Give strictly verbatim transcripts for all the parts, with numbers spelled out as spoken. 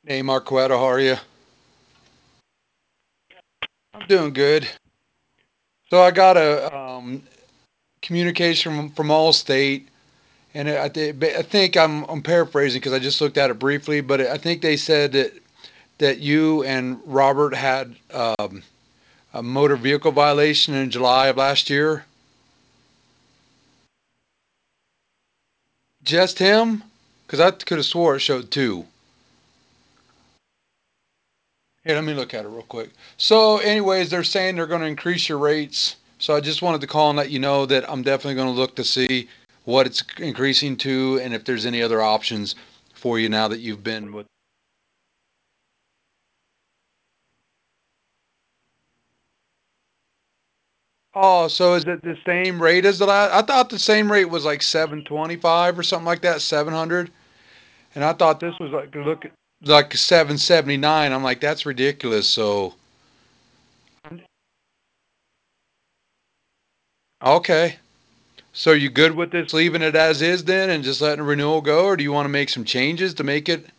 Hey Marquetta, how are you? I'm doing good. So I got a um, communication from, from Allstate, and I, th- I think I'm, I'm paraphrasing because I just looked at it briefly, but I think they said that that you and Robert had um, a motor vehicle violation in July of last year. Just him? Because I could have swore it showed two. Here, let me look at it real quick. So, anyways, they're saying they're going to increase your rates. So, I just wanted to call and let you know that I'm definitely going to look to see what it's increasing to and if there's any other options for you now that you've been with. Oh, so is it the same rate as the last? I thought the same rate was like seven twenty-five or something like that, seven hundred. And I thought this was like look like seven seventy-nine. I'm like that's ridiculous. So, okay. So you good with this leaving it as is then and just letting the renewal go, or do you want to make some changes to make it?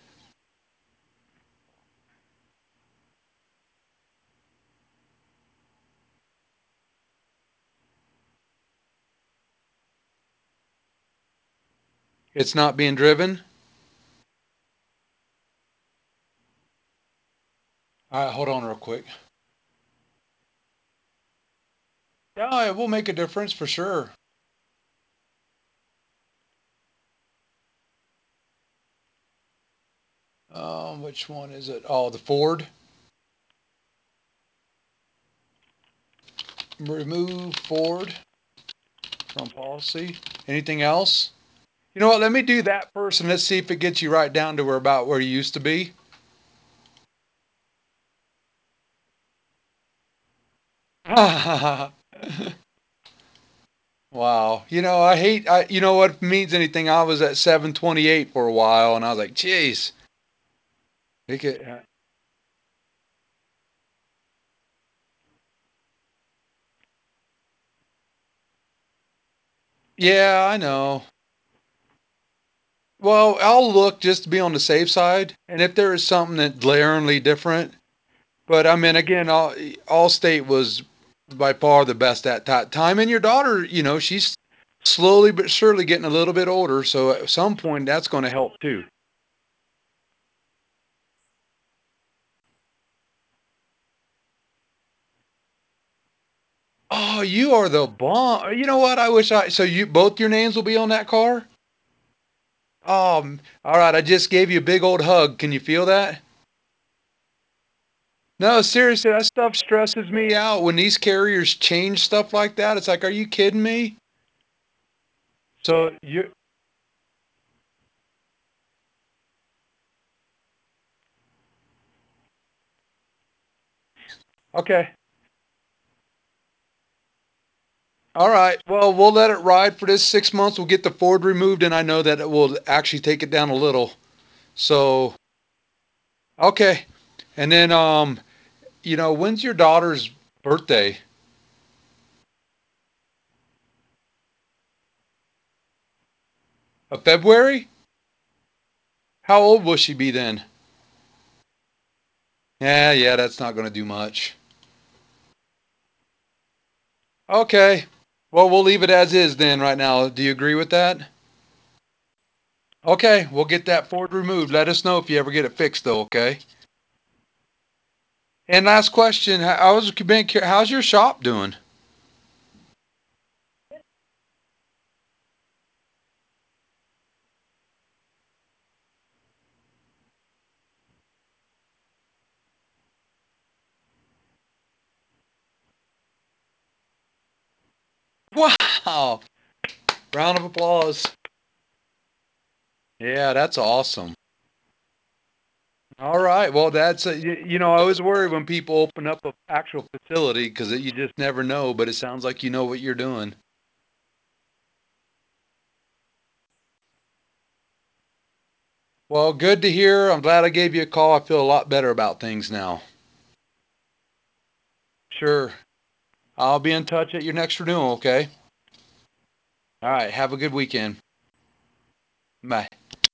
It's not being driven? All right, hold on real quick. Yeah, it will make a difference for sure. Um, which one is it? Oh, the Ford. Remove Ford from policy. Anything else? You know what? Let me do that first and let's see if it gets you right down to where about where you used to be. Wow. You know, I hate I you know what means anything. I was at seven twenty-eight for a while and I was like, "Jeez." It could, uh, yeah, I know. Well, I'll look just to be on the safe side, and if there is something that's glaringly different, but I mean, again, all Allstate was by far the best at that time. And your daughter, you know, she's slowly but surely getting a little bit older, so at some point that's going to help too. Oh, you are the bomb. You know what? I wish I. So you both your names will be on that car. Um, all right. I just gave you a big old hug. Can you feel that? No, seriously, that stuff stresses me out when these carriers change stuff like that. It's like, are you kidding me? So you okay? All right. Well, we'll let it ride for this six months. We'll get the Ford removed, and I know that it will actually take it down a little. So okay, and then um, you know, when's your daughter's birthday? Of February? How old will she be then? Yeah, yeah, that's not going to do much. Okay. Well, we'll leave it as is then right now. Do you agree with that? Okay, we'll get that Ford removed. Let us know if you ever get it fixed, though. Okay. And last question: How's how's your shop doing? Wow! Round of applause. Yeah, that's awesome. All right. Well, that's a, you, you know I always worry when people open up an actual facility because you just never know. But it sounds like you know what you're doing. Well, good to hear. I'm glad I gave you a call. I feel a lot better about things now. Sure. I'll be in touch at your next renewal. Okay. All right. Have a good weekend. Bye.